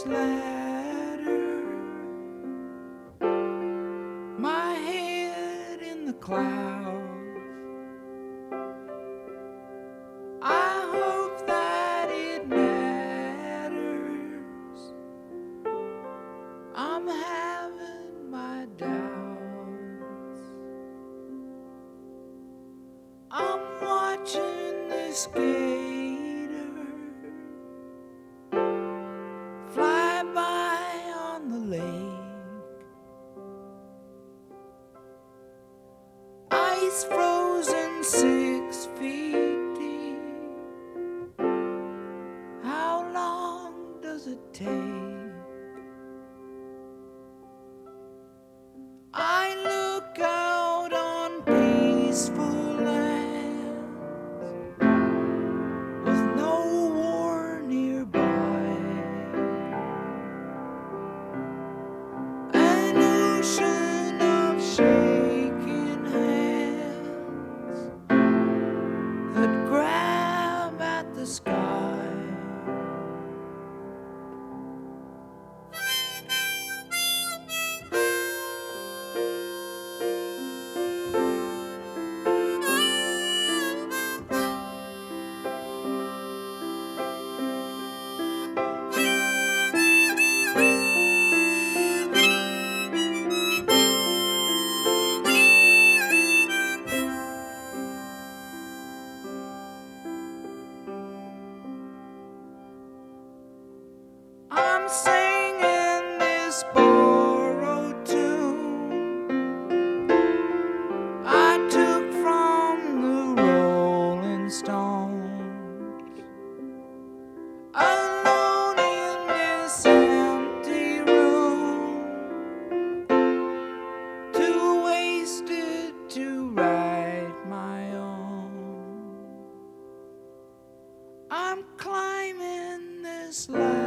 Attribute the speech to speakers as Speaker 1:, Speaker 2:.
Speaker 1: this ladder, my head in the clouds. I hope that it matters. I'm having my doubts. I'm watching this gator fly by on the lake. Ice frozen 6 feet deep. How long does it take? I look out on peaceful lands with no war nearby. An ocean of shaking hands that grab at the sky. I'm singing this borrowed tune I took from the Rolling Stones. Alone in this empty room, too wasted to write my own. I'm climbing this ladder.